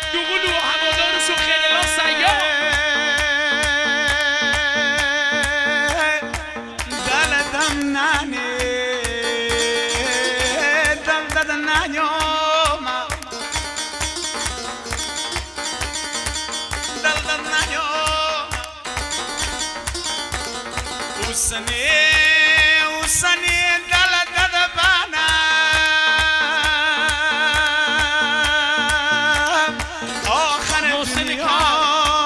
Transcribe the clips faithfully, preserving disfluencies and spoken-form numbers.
دوقلو و هوادارش و خیلیلا سیاه دلدم نانی دل دل نیام دل دل نیام حسنی حسنی دل دل بنا آخر دنیا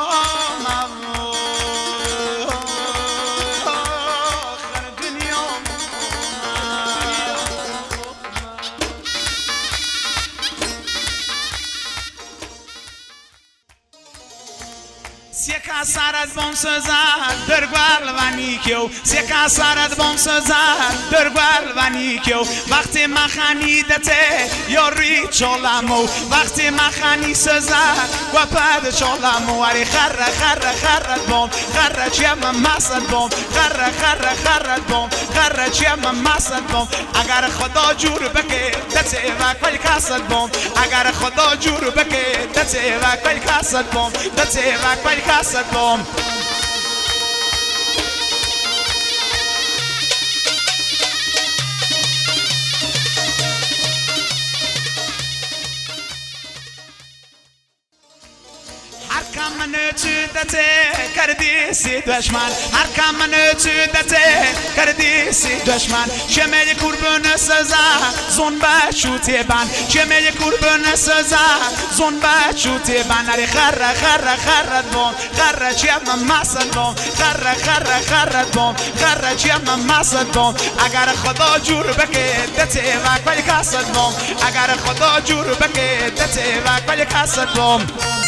Seka sarad bom sözar dörgwal vanikyo Seka sarad bom sözar dörgwal vanikyo وقتی مخانیدته یاری چالمو وقتی مخانی سزار و پد چالمو اری خره خره خره بom خره چیم مسد بom خره خره خره بom خره چیم مسد بom اگر خدا جور بکه دته و کل کاسد بom اگر خدا جور بکه دته و کل کاسد بom دته و کل کاسد بom من چودته کردی سی دشمن هر کم من چودته کردی سی دشمن شمه قربان سزا زون بچوتی بن شمه قربان سزا زون بچوتی بن اری خره خره خره بوم خره چیم مسد بوم خره خره خره بوم خره چیم مسد بوم اگر خدا جور بکه دته و کل کاسد بوم اگر خدا جور بکه دته و کل کاسد بوم